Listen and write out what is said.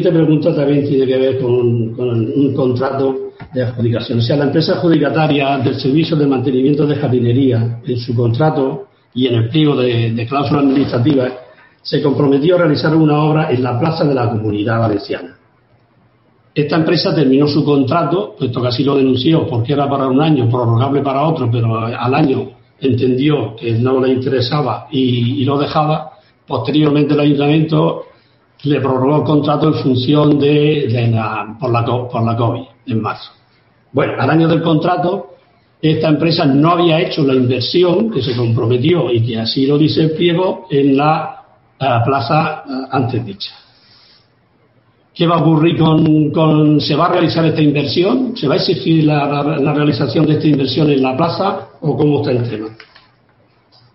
siguiente pregunta también tiene que ver con un contrato de adjudicación. O sea, la empresa adjudicataria del servicio de mantenimiento de jardinería, en su contrato y en el pliego de cláusulas administrativas, se comprometió a realizar una obra en la plaza de la Comunidad Valenciana. Esta empresa terminó su contrato, puesto que así lo denunció, porque era para un año, prorrogable para otro, pero al año entendió que no le interesaba y lo dejaba. Posteriormente el ayuntamiento le prorrogó el contrato en función por la COVID, en marzo. Bueno, al año del contrato, esta empresa no había hecho la inversión que se comprometió y que así lo dice el pliego en la plaza antes dicha. ¿Qué va a ocurrir se va a realizar esta inversión? ¿Se va a exigir la realización de esta inversión en la plaza o cómo está el tema?